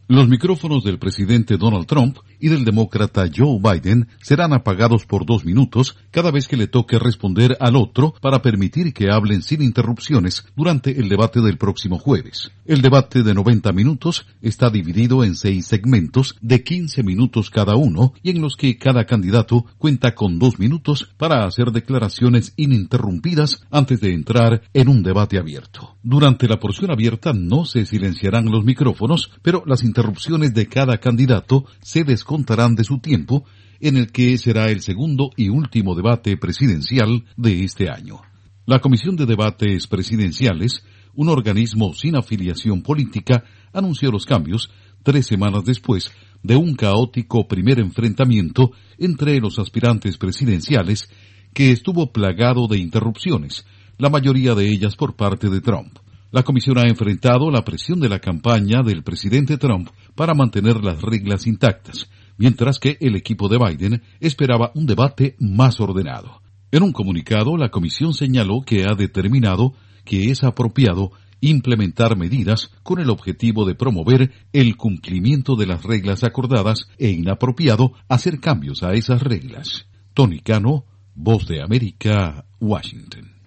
Los micrófonos del presidente Donald Trump y del demócrata Joe Biden serán apagados por 2 minutos cada vez que le toque responder al otro para permitir que hablen sin interrupciones durante el debate del próximo jueves. El debate de 90 minutos está dividido en 6 segmentos de 15 minutos cada uno y en los que cada candidato cuenta con 2 minutos para hacer declaraciones ininterrumpidas antes de entrar en un debate abierto. Durante la porción abierta no se silenciarán los micrófonos, pero las interrupciones de cada candidato se descontarán de su tiempo, en el que será el segundo y último debate presidencial de este año. La Comisión de Debates Presidenciales, un organismo sin afiliación política, anunció los cambios 3 semanas después de un caótico primer enfrentamiento entre los aspirantes presidenciales que estuvo plagado de interrupciones, la mayoría de ellas por parte de Trump. La comisión ha enfrentado la presión de la campaña del presidente Trump para mantener las reglas intactas, mientras que el equipo de Biden esperaba un debate más ordenado. En un comunicado, la comisión señaló que ha determinado que es apropiado implementar medidas con el objetivo de promover el cumplimiento de las reglas acordadas e inapropiado hacer cambios a esas reglas. Tony Cano, Voz de América, Washington.